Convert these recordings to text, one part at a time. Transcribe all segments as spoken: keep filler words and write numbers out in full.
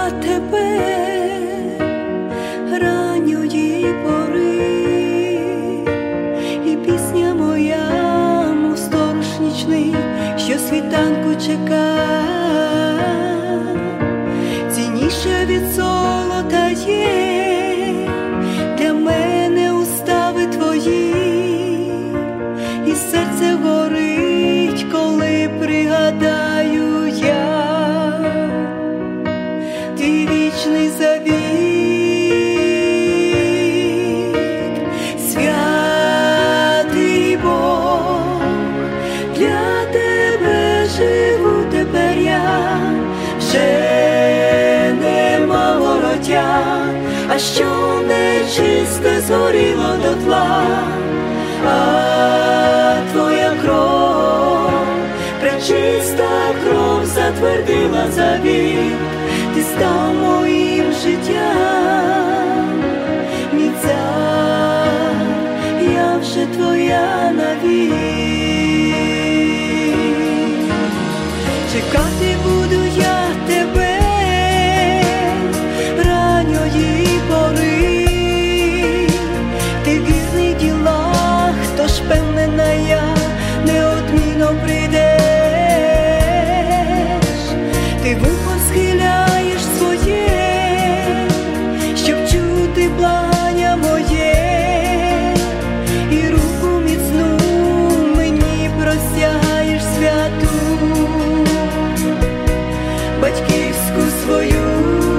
я тебе ранньої пори, і пісня моя, мов сторож нічний, що світанку чека, цінніше від золота є для мене устави твої, і серце горить, коли пригадаю я твій вічний завіт. Святий Бог, для тебе живу тепер я, вже нема воротя, а що нечисте згоріло дотла, а твоя кров, пречиста кров, затвердила завіт. Ти став моїм життям, мій цар, я вже твоя навік. Чекати буду я тебе ранньої пори, ти вірний ділах, тож впевнена я, неодмінно прийдеш. Ти вухо схиляєш своє, щоб чути благання моє, і руку міцну мені простягаєш святу, батьківську свою.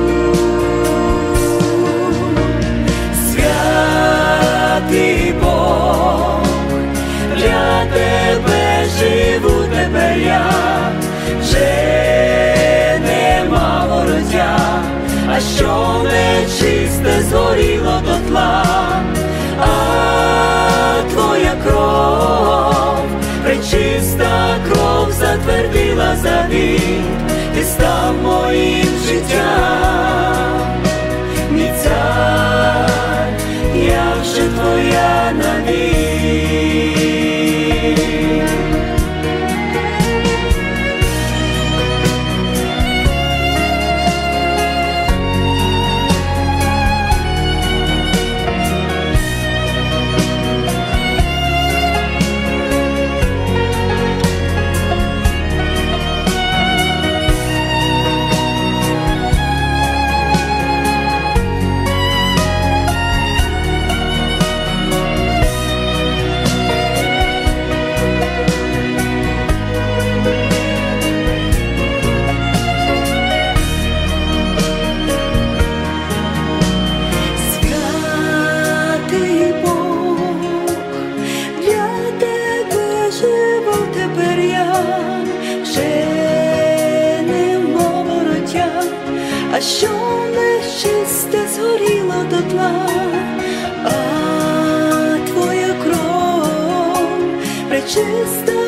Святий Бог, для тебе живу тепер я, вже нема воротя, а що нечисте згоріло дотла, а твоя кров, пречиста кров, затвердила завіт. Ти став моїм життям, мій цар, я вже твоя навік. А що нечисте згоріло дотла, а твоя кров, пречиста